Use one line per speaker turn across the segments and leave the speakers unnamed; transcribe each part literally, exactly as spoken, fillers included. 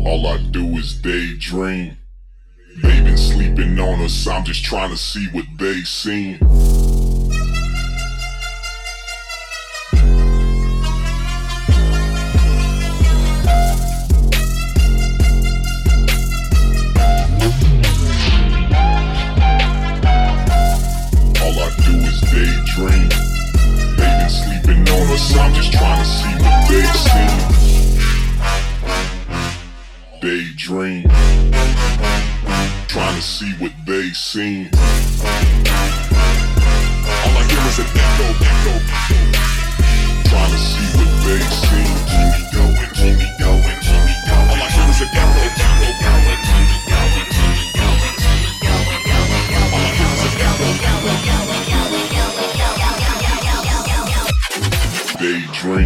All I do is daydream. They been sleeping on us, I'm just trying to see what they seen. All I do is daydream. They been sleeping on us, I'm just trying to see what they seen. Daydream, trying to see what they seen. All I hear is an echo, echo, trying to see what they seen. Keep me going, keep me going, keep me going. All I hear is an echo, echo, going, keep me going, keep me going, keep me going. All I hear is an echo. Daydream.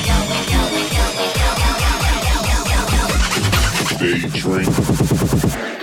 Daydream.